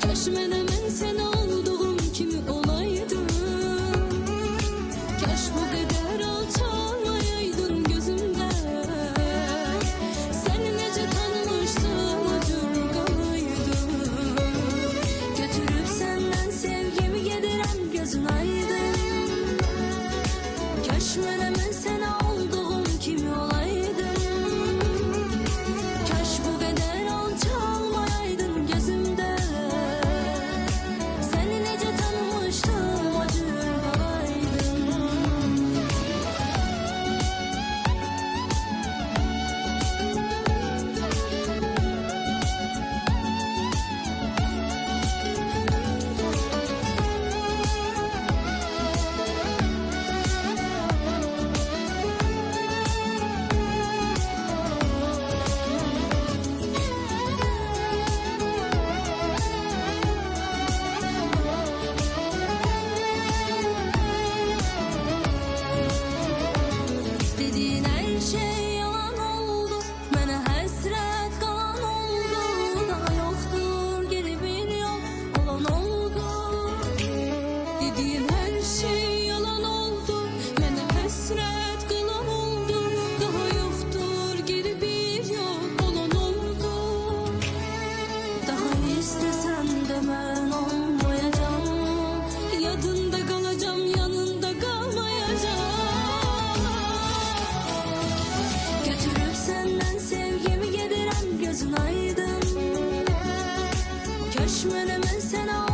Keşmenemen sen olduğum kimi olaydım. Keş bu kadar alçalmayaydın gözümde. Seni nece tanımıştım acır kalaydım. Götürüp senden sevgimi yediren gözün aydın. Keşmenemen sen olduğum kimi olaydım. Keş bu kadar alçalmayaydın gözümde. Seni nece tanımıştım acır kalaydım. Dediğin her şey yalan oldu. Bana hasret kalan oldu. Daha yoktur geri bir yol olan oldu. Dediğin her şey yalan oldu. Bana hasret kalan oldu. Daha yoktur geri bir yol olan oldu. Daha istesem de ben olmayacağım. Yadında kalacağım, yanında kalmayacağım. Götürüp senden sevgimi yediren gözün aydın. Keşmenemen sen